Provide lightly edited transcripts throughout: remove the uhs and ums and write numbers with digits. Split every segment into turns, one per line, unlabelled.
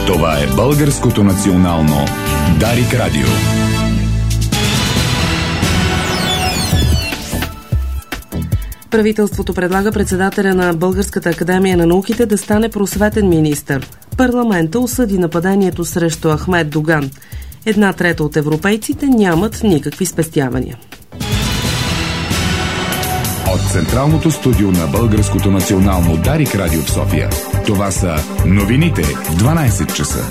Това е Българското национално Дарик Радио.
Правителството предлага председателя на Българската академия на науките да стане просветен министър. Парламента осъди нападението срещу Ахмед Доган. 1/3 от европейците нямат никакви спестявания.
От Централното студио на Българското национално Дарик Радио в София. Това са новините в 12 часа.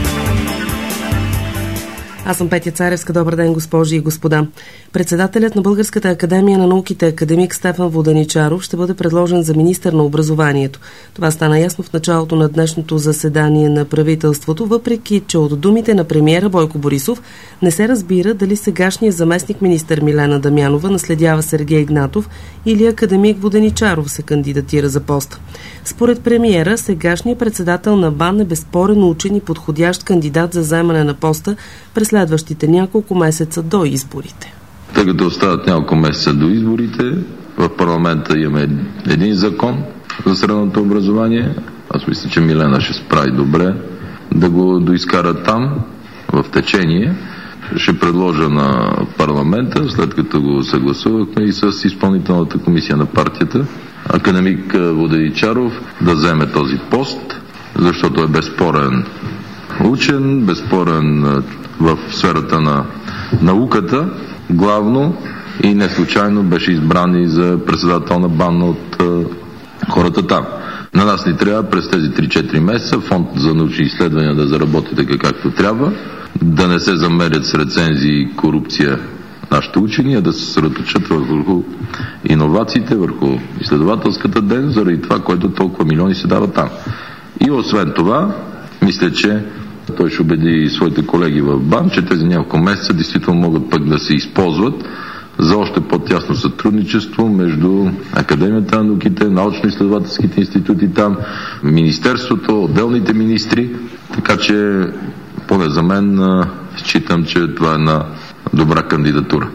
Аз съм Петя Царевска. Добър ден, госпожи и господа. Председателят на Българската академия на науките, академик Стефан Воденичаров, ще бъде предложен за министър на образованието. Това стана ясно в началото на днешното заседание на правителството, въпреки че от думите на премиера Бойко Борисов не се разбира дали сегашният заместник министър Милена Дамянова наследява Сергей Игнатов или академик Воденичаров се кандидатира за поста. Според премиера, сегашният председател на БАН е безспорен учен и подходящ кандидат за заемане на поста през следващите няколко месеца до изборите.
Тъй като остават няколко месеца до изборите, в парламента имаме един закон за средното образование. Аз мисля, че Милена ще справи добре да го доизкара там, в течение. Ще предложа на парламента, след като го съгласувахме и с изпълнителната комисия на партията, академик Воденичаров да вземе този пост, защото е безспорен учен, безспорен в сферата на науката, главно и не случайно беше избран и за председател на БАН от хората там. На нас ни трябва през тези 3-4 месеца фонд за научни изследвания да заработи така както трябва, да не се замерят с рецензии и корупция нашите учени, а да се съсредоточат върху иновациите, върху изследователската дейност, заради това, което толкова милиони се дава там. И освен това, мисля, че той ще убеди своите колеги в БАН, че тези няколко месеца действително могат пък да се използват за още по-тясно сътрудничество между Академията на науките, научно-изследователските институти там, Министерството, отделните министри, така че поне за мен считам, че това е една добра кандидатура.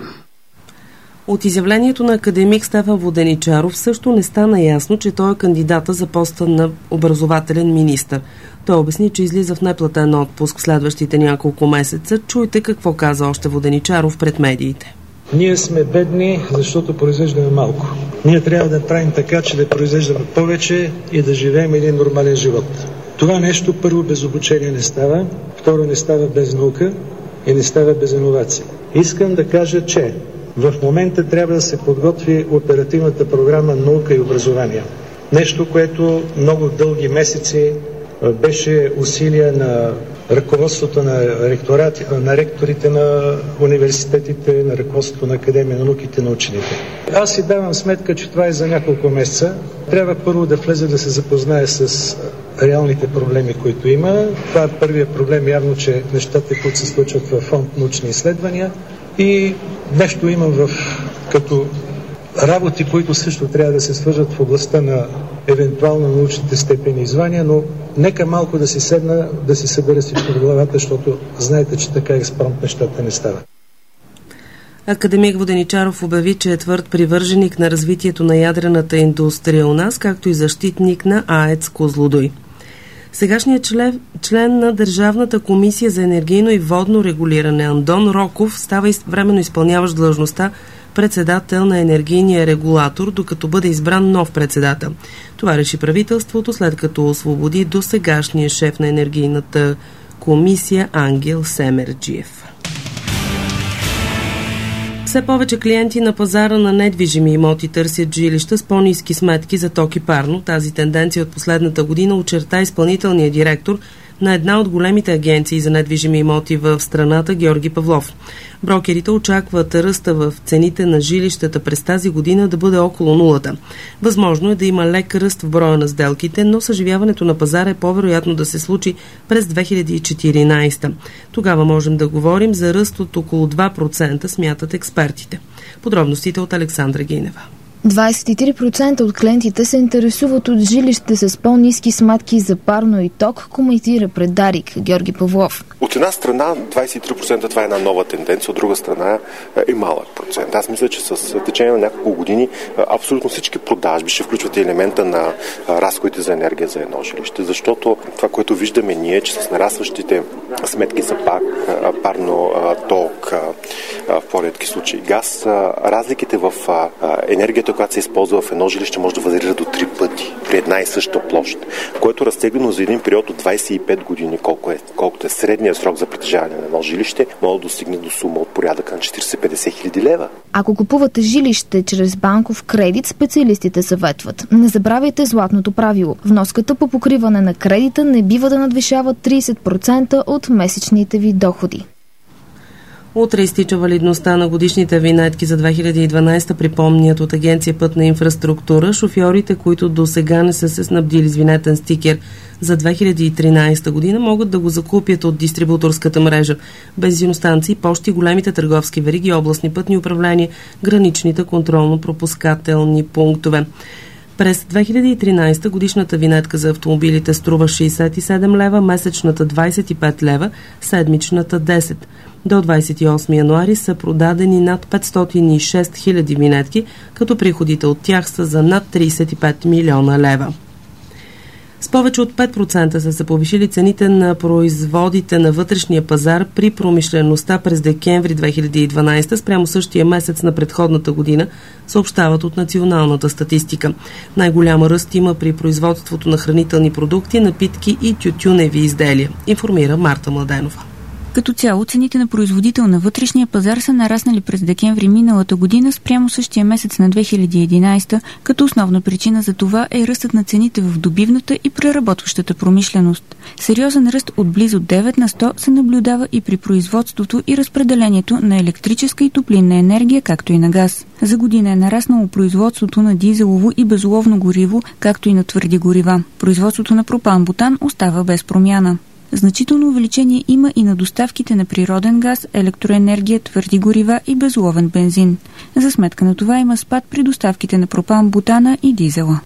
От изявлението на академик Стефан Воденичаров също не стана ясно, че той е кандидата за поста на образователен министър. Той обясни, че излиза в неплатен отпуск в следващите няколко месеца. Чуйте какво каза още Воденичаров пред медиите.
Ние сме бедни, защото произвеждаме малко. Ние трябва да правим така, че да произвеждаме повече и да живеем един нормален живот. Това нещо първо без обучение не става, второ не става без наука и не става без иновация. Искам да кажа, че в момента трябва да се подготви оперативната програма наука и образование. Нещо, което много дълги месеци беше усилие на ръководството на ректорите на университетите, на ръководството на Академия на науките, на учените. Аз си давам сметка, че това е за няколко месеца. Трябва първо да влезе да се запознае с реалните проблеми, които има. Това е първият проблем, явно, че нещата, които се случват във фонд научни изследвания, и нещо имам като работи, които също трябва да се свържат в областта на евентуално научните степени и звания, но нека малко да си седна, да си събера всичко в главата, защото знаете, че така експромт нещата не стават.
Академик Воденичаров обяви, че е твърд привърженик на развитието на ядрената индустрия у нас, както и защитник на АЕЦ Козлодуй. Сегашният член на Държавната комисия за енергийно и водно регулиране Андон Роков става временно изпълняващ длъжността председател на енергийния регулатор, докато бъде избран нов председател. Това реши правителството, след като освободи досегашния шеф на енергийната комисия Ангел Семерджиев. Все повече клиенти на пазара на недвижими имоти търсят жилища с по-ниски сметки за ток и парно. Тази тенденция от последната година очерта изпълнителният директор на една от големите агенции за недвижими имоти в страната Георги Павлов. Брокерите очакват ръста в цените на жилищата през тази година да бъде около нулата. Възможно е да има лек ръст в броя на сделките, но съживяването на пазара е по-вероятно да се случи през 2014. Тогава можем да говорим за ръст от около 2%, смятат експертите. Подробностите от Александра Гинева.
23% от клиентите се интересуват от жилище с по-ниски сметки за парно и ток, коментира пред Дарик Георги Павлов.
От една страна 23% това е една нова тенденция, от друга страна е малък процент. Аз мисля, че с течение на няколко години абсолютно всички продажби ще включват елемента на разходите за енергия за едно жилище, защото това, което виждаме ние, че с нарастващите сметки за парно, ток, в по-редки случаи газ, разликите в енергията, която се използва в едно жилище, може да варира до 3 пъти при една и съща площ, което разтеглено за един период от 25 години, колкото е средният срок за притежаване на едно жилище, може да достигне до сума от порядъка на 40-50 хиляди лева.
Ако купувате жилище чрез банков кредит, специалистите съветват: не забравяйте златното правило. Вноската по покриване на кредита не бива да надвишава 30% от месечните ви доходи.
Утре изтича валидността на годишните винетки за 2012, припомнят от Агенция Пътна инфраструктура. Шофьорите, които до сега не са се снабдили с винетен стикер за 2013 година, могат да го закупят от дистрибуторската мрежа. Бензиностанции, пощи, големите търговски вериги, областни пътни управления, граничните контролно-пропускателни пунктове. През 2013 годишната винетка за автомобилите струва 67 лева, месечната 25 лева, седмичната 10. До 28 януари са продадени над 506 хиляди винетки, като приходите от тях са за над 35 милиона лева. С повече от 5% са се повишили цените на производите на вътрешния пазар при промишлеността през декември 2012 спрямо същия месец на предходната година, съобщават от националната статистика. Най-голяма ръст има при производството на хранителни продукти, напитки и тютюневи изделия, информира Марта Младенова.
Като цяло, цените на производител на вътрешния пазар са нараснали през декември миналата година спрямо същия месец на 2011, като основна причина за това е ръстът на цените в добивната и преработващата промишленост. Сериозен ръст от близо 9 на 100 се наблюдава и при производството и разпределението на електрическа и топлинна енергия, както и на газ. За година е нараснало производството на дизелово и безоловно гориво, както и на твърди горива. Производството на пропан-бутан остава без промяна. Значително увеличение има и на доставките на природен газ, електроенергия, твърди горива и безоловен бензин. За сметка на това има спад при доставките на пропан-бутана и дизела.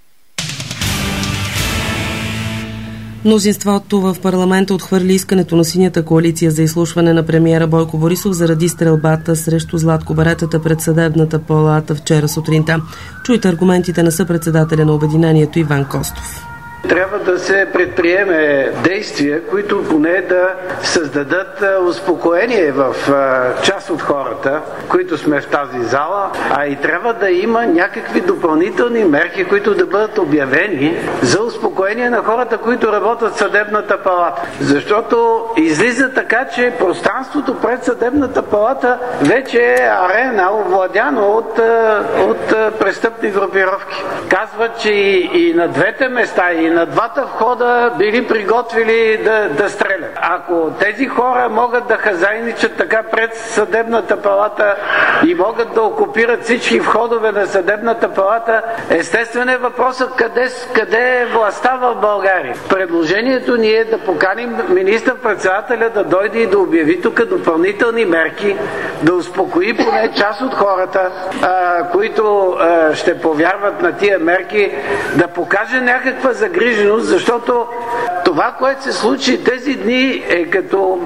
Мнозинството в парламента отхвърли искането на Синята коалиция за изслушване на премиера Бойко Борисов заради стрелбата срещу златкобаретата пред съдебната палата вчера сутринта. Чуйте аргументите на съпредседателя на обединението Иван Костов.
Трябва да се предприеме действия, които поне да създадат успокоение в част от хората, които сме в тази зала, а и трябва да има някакви допълнителни мерки, които да бъдат обявени за успокоение на хората, които работят в съдебната палата. Защото излиза така, че пространството пред съдебната палата вече е арена, овладяно от престъпни групировки. Казват, че и на двете места, и на двата входа били приготвили да стрелят. Ако тези хора могат да хазайничат така пред съдебната палата и могат да окупират всички входове на съдебната палата, естествен е въпросът къде е властта в България. Предложението ни е да поканим министър-председателя да дойде и да обяви тук допълнителни мерки, да успокои поне част от хората, които ще повярват на тия мерки, да покаже някаква загриженост, защото това, което се случи тези дни е като,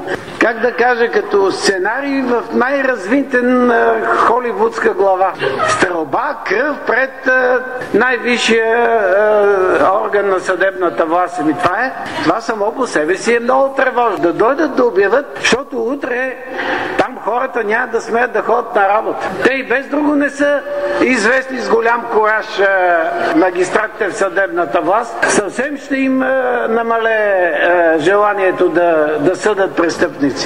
като сценарий в най-развинтен холивудска глава. Стрелба, кръв пред най-висшия орган на съдебната власт. Това само по себе си е много тревожно. Да дойдат да обявят, защото утре там хората няма да смеят да ходят на работа. Те и без друго не са известни с голям кураж магистратите в съдебната власт. Съвсем ще им намале желанието да съдат престъпници.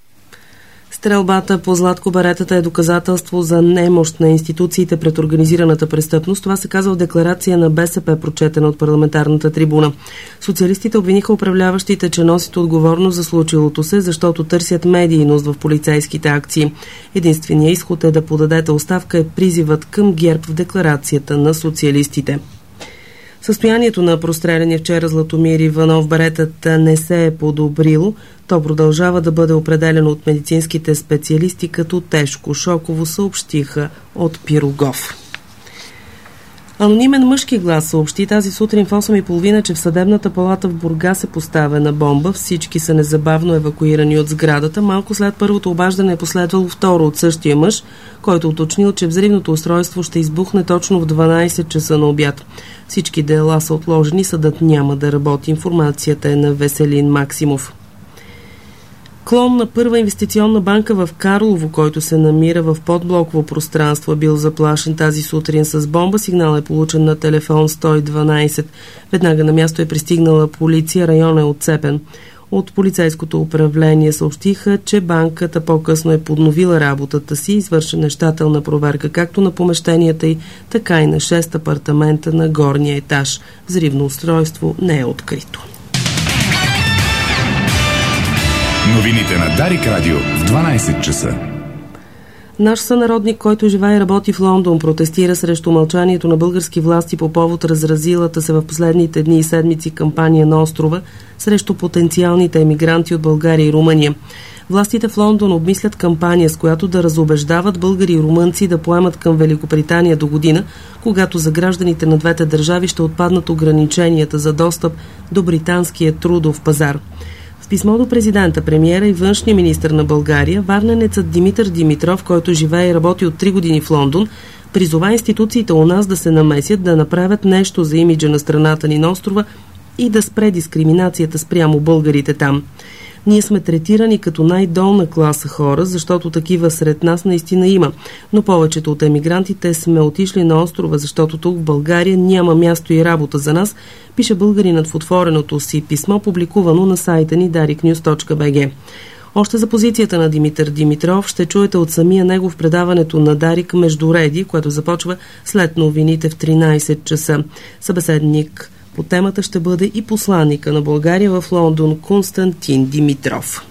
Стрелбата по златкобаретата е доказателство за немощ на институциите пред организираната престъпност. Това се казва в декларация на БСП, прочетена от парламентарната трибуна. Социалистите обвиниха управляващите, че носят отговорност за случилото се, защото търсят медийност в полицейските акции. Единственият изход е да подадете оставка е призивът към ГЕРБ в декларацията на социалистите. Състоянието на простреления вчера Златомир Иванов баретата не се е подобрило. То продължава да бъде определено от медицинските специалисти като тежко шоково, съобщиха от Пирогов. Анонимен мъжки глас съобщи тази сутрин в 8:30, че в съдебната палата в Бургас е поставена бомба. Всички са незабавно евакуирани от сградата. Малко след първото обаждане е последвало второ от същия мъж, който уточнил, че взривното устройство ще избухне точно в 12 часа на обяд. Всички дела са отложени, съдът няма да работи. Информацията е на Веселин Максимов. Клон на Първа инвестиционна банка в Карлово, който се намира в подблоково пространство, е бил заплашен тази сутрин с бомба. Сигнал е получен на телефон 112. Веднага на място е пристигнала полиция, районът е отцепен. От полицейското управление съобщиха, че банката по-късно е подновила работата си, извършена е щателна проверка както на помещенията й, така и на 6 апартамента на горния етаж. Взривно устройство не е открито.
Новините на Дарик Радио в 12 часа.
Наш сънародник, който живее и работи в Лондон, протестира срещу мълчанието на български власти по повод разразилата се в последните дни и седмици кампания на острова срещу потенциалните емигранти от България и Румъния. Властите в Лондон обмислят кампания, с която да разубеждават българи и румънци да поемат към Великобритания до година, когато за гражданите на двете държави ще отпаднат ограниченията за достъп до британския трудов пазар. В писмо до президента, премиера и външния министър на България, варненецът Димитър Димитров, който живее и работи от 3 години в Лондон, призова институциите у нас да се намесят, да направят нещо за имиджа на страната ни на острова и да спре дискриминацията спрямо българите там. Ние сме третирани като най-долна класа хора, защото такива сред нас наистина има. Но повечето от емигрантите сме отишли на острова, защото тук в България няма място и работа за нас, пише българинът в отвореното си писмо, публикувано на сайта ни dariknews.bg. Още за позицията на Димитър Димитров ще чуете от самия него в предаването на Дарик Междуреди, което започва след новините в 13 часа. Събеседник по темата ще бъде и посланника на България в Лондон Константин Димитров.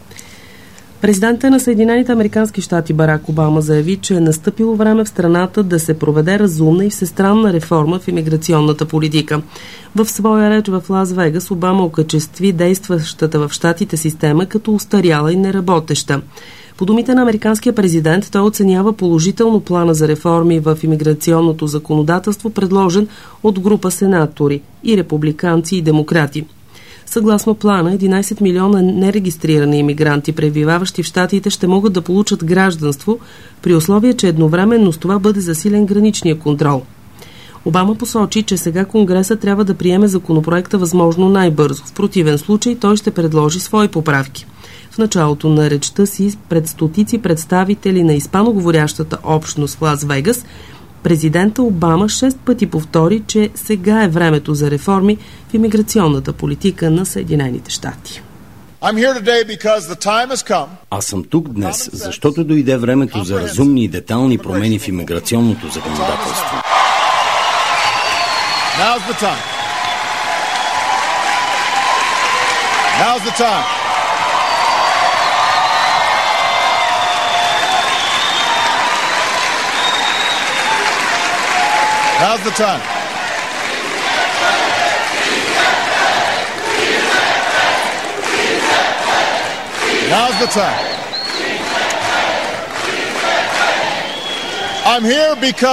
Президентът на Съединените американски щати Барак Обама заяви, че е настъпило време в страната да се проведе разумна и всестранна реформа в имиграционната политика. В своя реч в Лас Вегас Обама окачестви действащата в щатите система като устаряла и неработеща. По думите на американския президент, той оценява положително плана за реформи в имиграционното законодателство, предложен от група сенатори и републиканци и демократи. Съгласно плана, 11 милиона нерегистрирани имигранти, пребиваващи в щатите, ще могат да получат гражданство, при условие, че едновременно с това бъде засилен граничния контрол. Обама посочи, че сега Конгресът трябва да приеме законопроекта възможно най-бързо. В противен случай той ще предложи свои поправки. В началото на речта си пред стотици представители на испаноговорящата общност в Лас Вегас, президента Обама 6 пъти повтори, че сега е времето за реформи в имиграционната политика на Съединените щати.
Аз съм тук днес, защото дойде времето за разумни и детайлни промени в имиграционното законодателство.
Now's the time. Now's the time. I'm here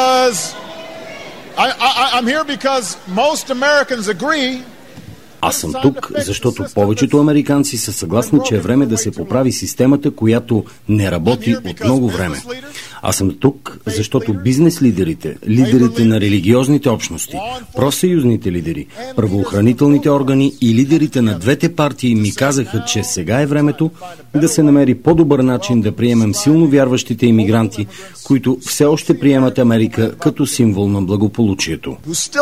because most Americans agree.
Аз съм тук, защото повечето американци са съгласни, че е време да се поправи системата, която не работи от много време. Аз съм тук, защото бизнес лидерите, лидерите на религиозните общности, профсъюзните лидери, правоохранителните органи и лидерите на двете партии ми казаха, че сега е времето да се намери по-добър начин да приемем силно вярващите имигранти, които все още приемат Америка като символ на благополучието.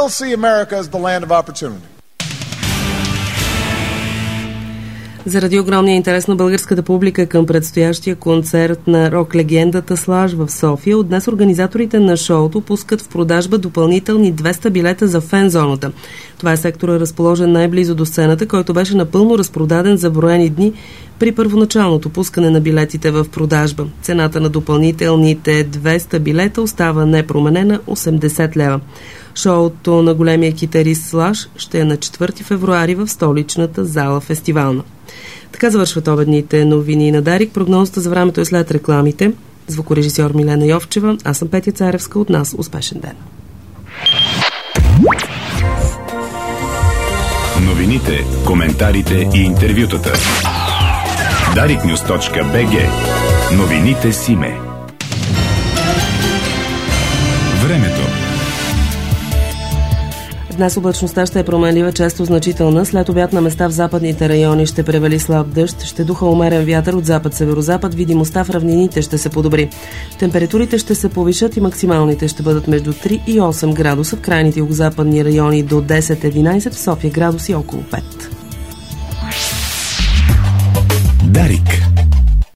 Заради огромния интерес на българската публика към предстоящия концерт на рок-легендата Слаш в София, от днес организаторите на шоуто пускат в продажба допълнителни 200 билета за фен-зоната. Това е сектора, разположен най-близо до сцената, който беше напълно разпродаден за броени дни при първоначалното пускане на билетите в продажба. Цената на допълнителните 200 билета остава непроменена – 80 лева. Шоуто на големия китарист Слаш ще е на 4 февруари в столичната зала фестивална. Така завършват обедните новини на Дарик. Прогнозата за времето е след рекламите. Звукорежисьор Милена Йовчева. Аз съм Петя Царевска. От нас успешен ден.
Новините, коментарите и интервютата. dariknews.bg. Новините Симе. Времето.
Днес облачността ще е променлива, често значителна. След обяд на места в западните райони ще превали слаб дъжд, ще духа умерен вятър от запад-северозапад, видимостта в равнините ще се подобри. Температурите ще се повишат и максималните ще бъдат между 3 и 8 градуса, в крайните югозападни райони до 10-11, в София градуси около 5.
Дарик.